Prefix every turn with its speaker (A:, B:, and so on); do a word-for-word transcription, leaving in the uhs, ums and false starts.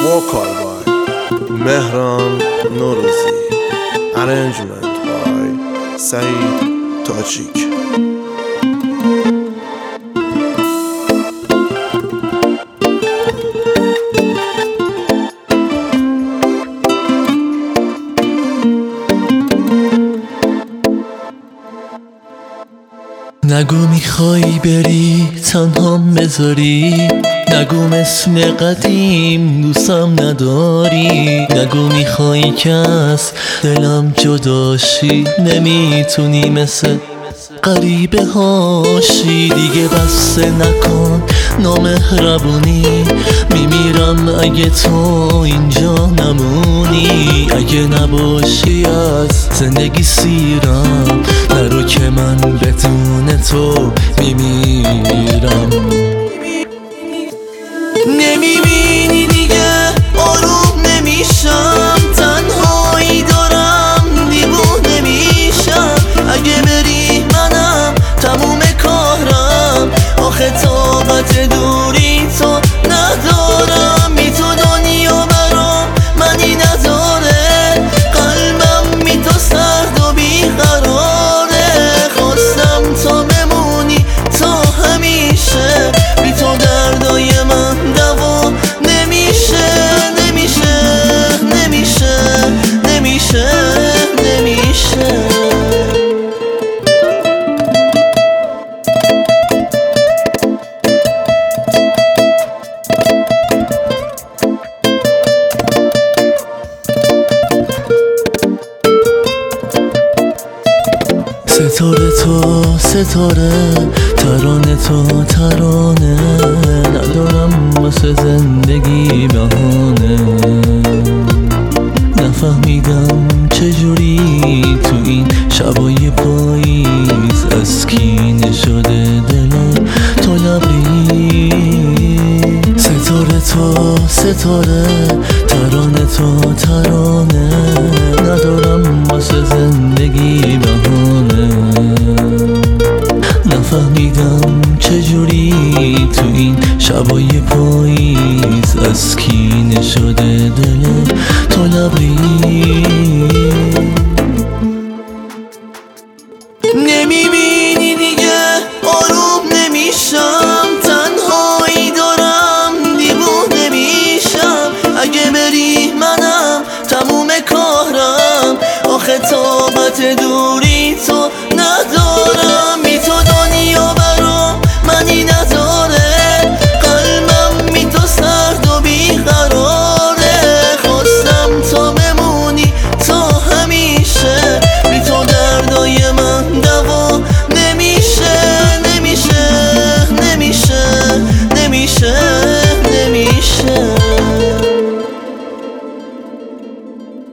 A: vocal by Mehran Norouzi, arrangement by Saeed Tajik.
B: نگو میخوای بری تنهام بذاری، نگو مثل قدیم دوستم نداری، نگو میخوای که از دلم جداشی، نمیتونی مثل غریبه هاشی. دیگه بسته نکن نامهربونی، میمیرم اگه تو اینجا نمونی. اگه نباشی از زندگی سیرم، نرو که من بدون تو میمیرم. نمیبینی دیگه آروم نمیشم، تنهایی دارم دیوونه میشم. اگه بری منم تموم کارم، آخه طاقت دوری تو ندارم. بی تو دنیا برام منی نداره، قلبم بی تو سرد و بیقراره. خواستم تا بمونی تا همیشه، بی تو دردای من دوا نمیشه نمیشه نمیشه نمیشه نمیشه. ستاره تو ستاره، ترانه تو ترانه، ندارم واسه زندگی بهانه. نفهمیدم چجوری تو این شبای پاییز از کینه شده دل تو لبریز. ستاره تو ستاره، ترانه تو ترانه، ندارم واسه زندگی بهانه. نفهمیدم چجوری تو این شبای پاییز از کینه شده دل تو لبریز. نمیبینی دیگه آروم نمیشم، تنهایی دارم دیوونه میشم. اگه بری منم تموم کارم، آخه طاقت دوری تو ندارم. بی تو دنیا برام منی نداره، قلبم بی تو سرد و بیقراره. خواستم تا بمونی تا همیشه، بی تو دردای من دوا نمیشه نمیشه نمیشه نمیشه نمیشه.